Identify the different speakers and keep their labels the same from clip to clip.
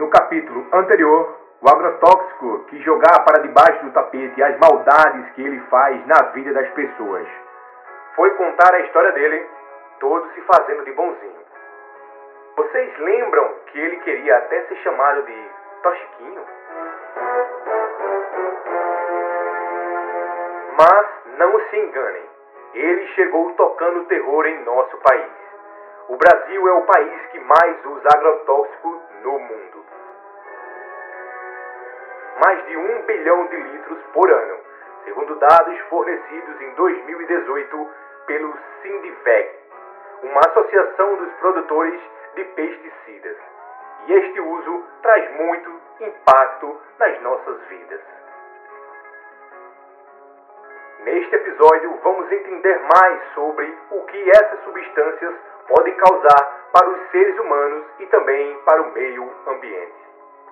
Speaker 1: No capítulo anterior, o agrotóxico que jogar para debaixo do tapete as maldades que ele faz na vida das pessoas. Foi contar a história dele, todo se fazendo de bonzinho. Vocês lembram que ele queria até ser chamado de Tochiquinho? Mas não se enganem, ele chegou tocando terror em nosso país. O Brasil é o país que mais usa agrotóxico no mundo. Mais de 1 bilhão de litros por ano, segundo dados fornecidos em 2018 pelo Sindiveg, uma associação dos produtores de pesticidas. E este uso traz muito impacto nas nossas vidas. Neste episódio, vamos entender mais sobre o que essas substâncias podem causar para os seres humanos e também para o meio ambiente.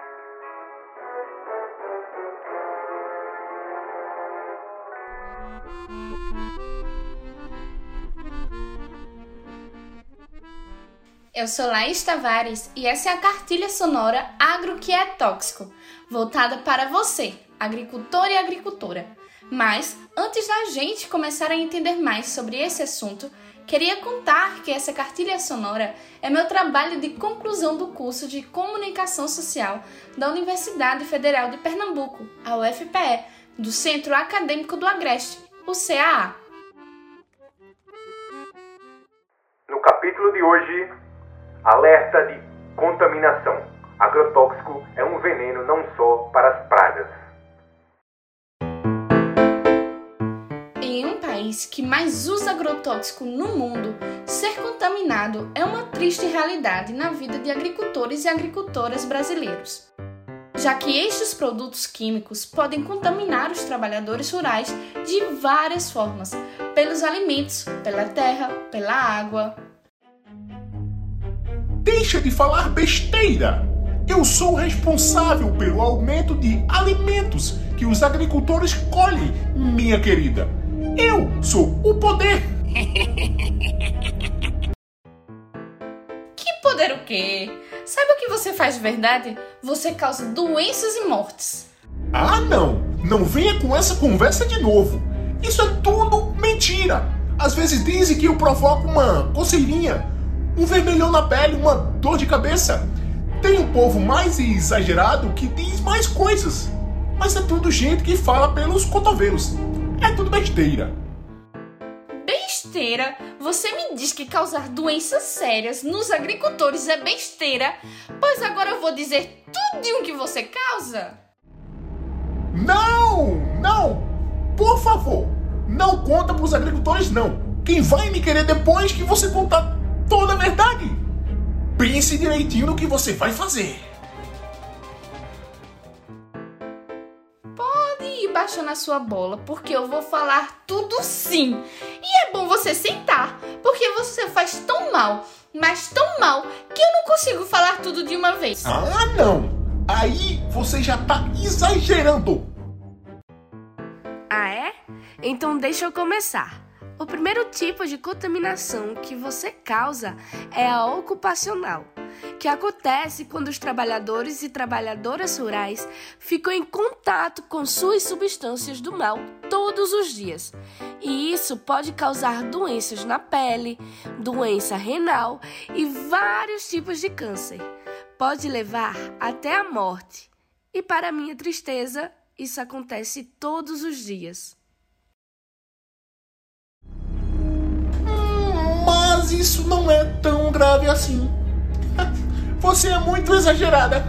Speaker 2: Eu sou Laís Tavares e essa é a cartilha sonora Agro que é Tóxico, voltada para você, agricultor e agricultora. Mas, antes da gente começar a entender mais sobre esse assunto, queria contar que essa cartilha sonora é meu trabalho de conclusão do curso de Comunicação Social da Universidade Federal de Pernambuco, a UFPE, do Centro Acadêmico do Agreste, o CAA.
Speaker 1: No capítulo de hoje, alerta de contaminação. Agrotóxico é um veneno não só para as pragas.
Speaker 2: Em um país que mais usa agrotóxico no mundo, ser contaminado é uma triste realidade na vida de agricultores e agricultoras brasileiros, já que estes produtos químicos podem contaminar os trabalhadores rurais de várias formas, pelos alimentos, pela terra, pela água.
Speaker 3: Deixa de falar besteira! Eu sou responsável pelo aumento de alimentos que os agricultores colhem, minha querida. Eu sou o poder!
Speaker 2: Que poder o quê? Sabe o que você faz de verdade? Você causa doenças e mortes.
Speaker 3: Ah, não! Não venha com essa conversa de novo! Isso é tudo mentira! Às vezes dizem que eu provoco uma coceirinha, um vermelhão na pele, uma dor de cabeça. Tem um povo mais exagerado que diz mais coisas. Mas é tudo gente que fala pelos cotovelos. É tudo besteira.
Speaker 2: Besteira? Você me diz que causar doenças sérias nos agricultores é besteira? Pois agora eu vou dizer tudinho que você causa?
Speaker 3: Não! Não! Por favor, não conta pros agricultores, não. Quem vai me querer depois que você contar toda a verdade? Pense direitinho no que você vai fazer.
Speaker 2: Pode ir baixando a sua bola, porque eu vou falar tudo sim. E é bom você sentar, porque você faz tão mal, mas tão mal, que eu não consigo falar tudo de uma vez.
Speaker 3: Ah, não! Aí você já tá exagerando.
Speaker 4: Ah, é? Então deixa eu começar. O primeiro tipo de contaminação que você causa é a ocupacional, que acontece quando os trabalhadores e trabalhadoras rurais ficam em contato com suas substâncias do mal todos os dias. E isso pode causar doenças na pele, doença renal e vários tipos de câncer. Pode levar até a morte. E para minha tristeza, isso acontece todos os dias.
Speaker 3: Mas isso não é tão grave assim. Você é muito exagerada.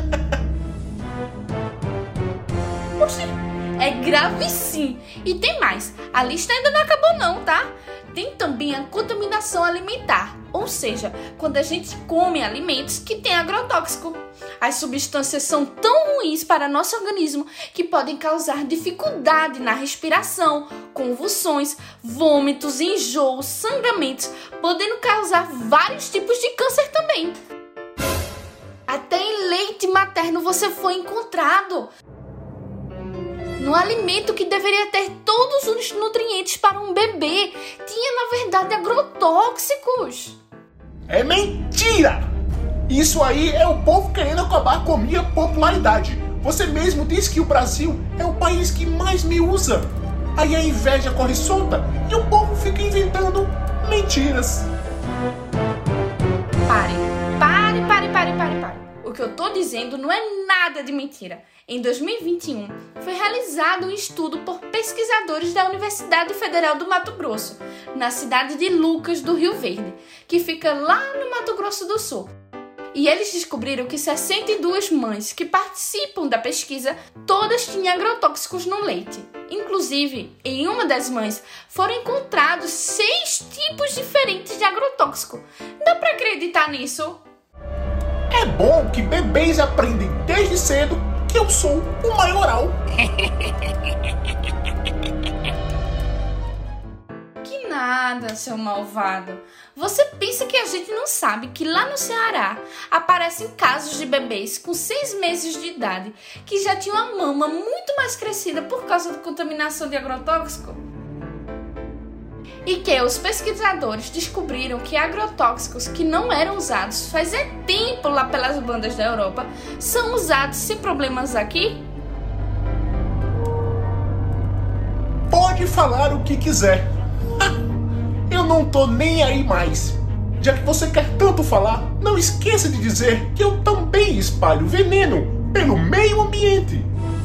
Speaker 2: Oxi, é grave sim. E tem mais, a lista ainda não acabou não, tá? Tem também a contaminação alimentar, ou seja, quando a gente come alimentos que têm agrotóxico. As substâncias são tão ruins para nosso organismo que podem causar dificuldade na respiração, convulsões, vômitos, enjoos, sangramentos, podendo causar vários tipos de câncer também. Até em leite materno você foi encontrado. No alimento que deveria ter todos os nutrientes para um bebê, tinha na verdade agrotóxicos.
Speaker 3: É mentira! Isso aí é o povo querendo acabar com a minha popularidade. Você mesmo disse que o Brasil é o país que mais me usa. Aí a inveja corre solta e o povo fica inventando mentiras.
Speaker 2: Pare. O que eu tô dizendo não é nada de mentira. Em 2021, foi realizado um estudo por pesquisadores da Universidade Federal do Mato Grosso, na cidade de Lucas, do Rio Verde, que fica lá no Mato Grosso do Sul. E eles descobriram que 62 mães que participam da pesquisa, todas tinham agrotóxicos no leite. Inclusive, em uma das mães, foram encontrados 6 tipos diferentes de agrotóxico. Dá pra acreditar nisso?
Speaker 3: É bom que bebês aprendem desde cedo que eu sou o maioral.
Speaker 2: Que nada, seu malvado. Você pensa que a gente não sabe que lá no Ceará aparecem casos de bebês com 6 meses de idade que já tinham a mama muito mais crescida por causa da contaminação de agrotóxico? E que os pesquisadores descobriram que agrotóxicos que não eram usados faz tempo lá pelas bandas da Europa são usados sem problemas aqui?
Speaker 3: Pode falar o que quiser. Eu não tô nem aí mais. Já que você quer tanto falar, não esqueça de dizer que eu também espalho veneno pelo meio ambiente.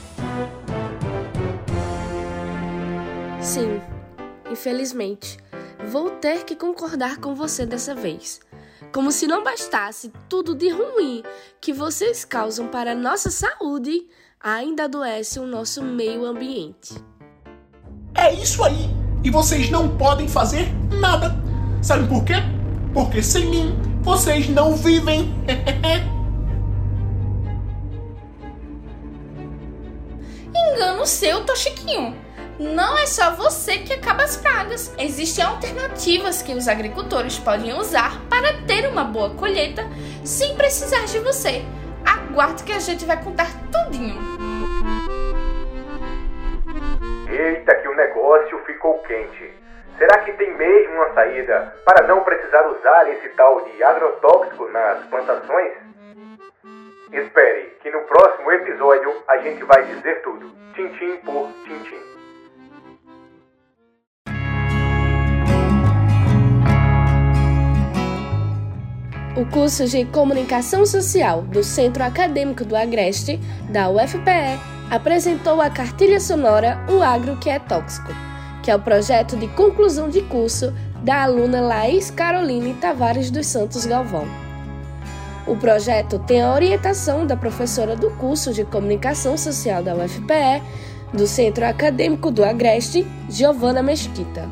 Speaker 4: Sim, infelizmente, vou ter que concordar com você dessa vez. Como se não bastasse tudo de ruim que vocês causam para a nossa saúde, ainda adoece o nosso meio ambiente.
Speaker 3: É isso aí. E vocês não podem fazer nada. Sabe por quê? Porque sem mim, vocês não vivem.
Speaker 2: Engano seu, Toshiquinho. Não é só você que acaba as pragas. Existem alternativas que os agricultores podem usar para ter uma boa colheita sem precisar de você. Aguarde que a gente vai contar tudinho.
Speaker 1: Eita, que o negócio ficou quente. Será que tem mesmo uma saída para não precisar usar esse tal de agrotóxico nas plantações? Espere, que no próximo episódio a gente vai dizer tudo, tintim por tintim.
Speaker 4: O curso de Comunicação Social do Centro Acadêmico do Agreste, da UFPE, apresentou a cartilha sonora O Agro que é Tóxico, que é o projeto de conclusão de curso da aluna Laís Caroline Tavares dos Santos Galvão. O projeto tem a orientação da professora do curso de Comunicação Social da UFPE, do Centro Acadêmico do Agreste, Giovana Mesquita.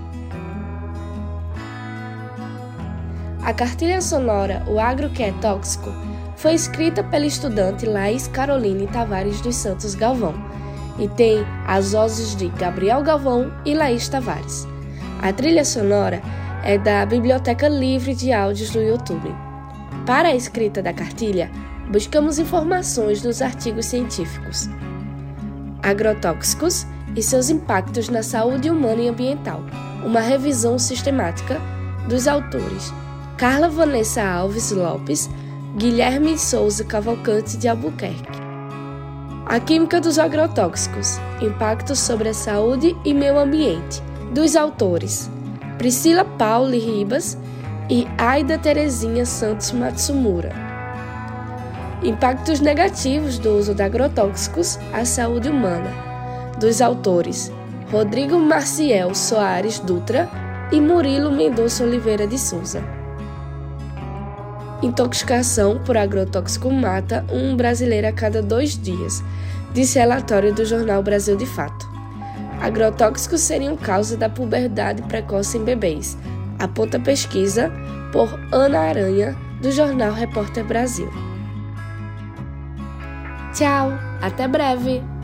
Speaker 4: A cartilha sonora O Agro que é Tóxico foi escrita pela estudante Laís Caroline Tavares dos Santos Galvão e tem as vozes de Gabriel Galvão e Laís Tavares. A trilha sonora é da Biblioteca Livre de Áudios do YouTube. Para a escrita da cartilha, buscamos informações nos artigos científicos. Agrotóxicos e seus impactos na saúde humana e ambiental. Uma revisão sistemática dos autores Carla Vanessa Alves Lopes, Guilherme Souza Cavalcante de Albuquerque. A química dos agrotóxicos, impactos sobre a saúde e meio ambiente, dos autores Priscila Pauli Ribas e Aida Terezinha Santos Matsumura. Impactos negativos do uso de agrotóxicos à saúde humana, dos autores Rodrigo Marciel Soares Dutra e Murilo Mendonça Oliveira de Souza. Intoxicação por agrotóxico mata um brasileiro a cada 2 dias, disse relatório do jornal Brasil de Fato. Agrotóxicos seriam causa da puberdade precoce em bebês, aponta pesquisa por Ana Aranha, do jornal Repórter Brasil. Tchau, até breve!